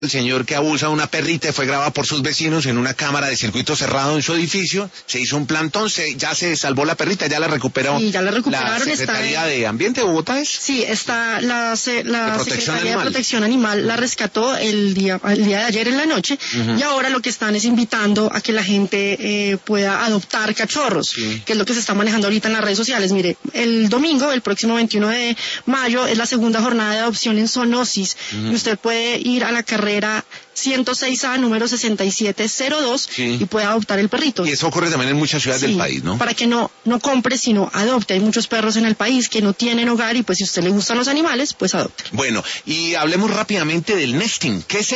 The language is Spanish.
El señor que abusa de una perrita y fue grabado por sus vecinos en una cámara de circuito cerrado en su edificio, se hizo un plantón, ya se salvó la perrita, ya la recuperó. Sí, ya la recuperaron. La Secretaría de Ambiente de Bogotá es. Sí, está la Secretaría de Protección Animal la rescató el día de ayer en la noche, y ahora lo que están es invitando a que la gente pueda adoptar cachorros, que es lo que se está manejando ahorita en las redes sociales. Mire, el domingo, el próximo 21 de mayo, es la segunda jornada de adopción en Zoonosis, y usted puede ir a la carrera 106A, número 6702, y puede adoptar el perrito. Y eso ocurre también en muchas ciudades del país, ¿no? Para que no compre, sino adopte. Hay muchos perros en el país que no tienen hogar, y pues si a usted le gustan los animales, pues adopte. Bueno, y hablemos rápidamente del nesting. ¿Qué es